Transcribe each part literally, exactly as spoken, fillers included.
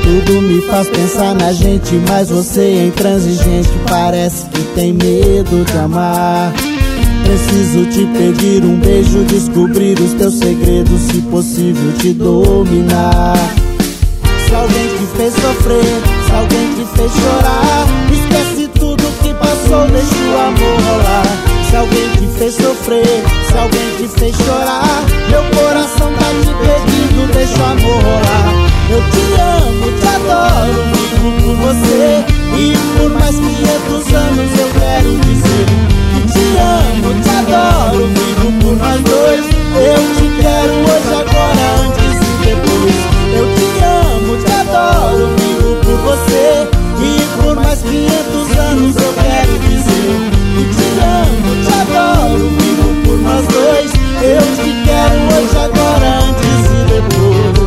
Tudo me faz pensar na gente, mas você é intransigente. Parece que tem medo de amar. Preciso te pedir um beijo, descobrir os teus segredos, se possível te dominar. Se alguém te fez sofrer, se alguém te fez chorar, esquece tudo que passou, deixa o amor rolar. Se alguém te fez sofrer, se alguém te fez chorar, meu coração tá te pedindo, deixa o amor rolar. Eu te amo, te adoro, vivo por você, e por mais quinhentos anos eu quero dizer que te amo, te adoro, vivo por nós dois. Eu te quero hoje, agora, antes e depois. Eu te amo, te adoro, vivo por você, e por mais quinhentos anos eu quero dizer que te amo, te adoro, vivo por nós dois. Eu te quero hoje, agora, antes e depois.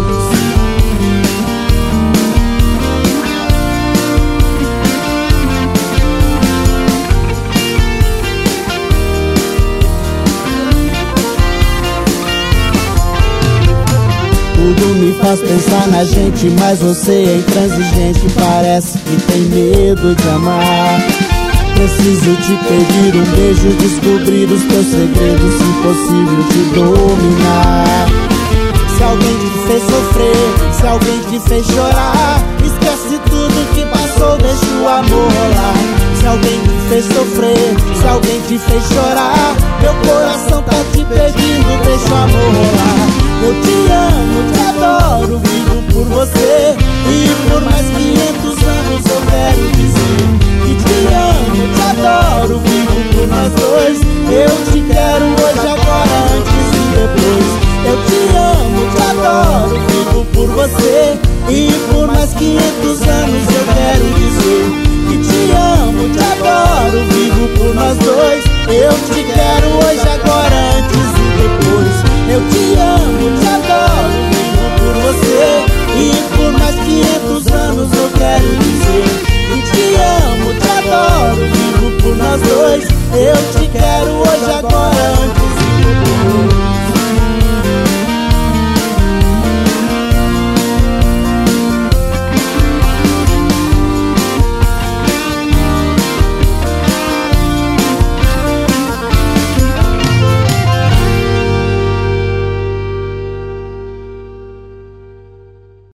Tudo me faz pensar na gente, mas você é intransigente. Parece que tem medo de amar. Preciso te pedir um beijo, descobrir os teus segredos, se possível te dominar. Se alguém te fez sofrer, se alguém te fez chorar, esquece tudo que passou, deixa o amor rolar. Se alguém te fez sofrer, se alguém te fez chorar, meu coração tá te pedindo, deixa o amor rolar. Eu te amo, te adoro, vivo por você, e por mais quinhentos anos eu quero dizer que te amo, te adoro, vivo por nós dois. Eu te quero hoje, agora, antes e depois. Eu te amo, te adoro, vivo por você, e por mais quinhentos anos eu quero dizer que te amo, te adoro, vivo por nós dois. Eu te quero hoje, agora, antes e depois. Eu te amo, te adoro, vivo por você,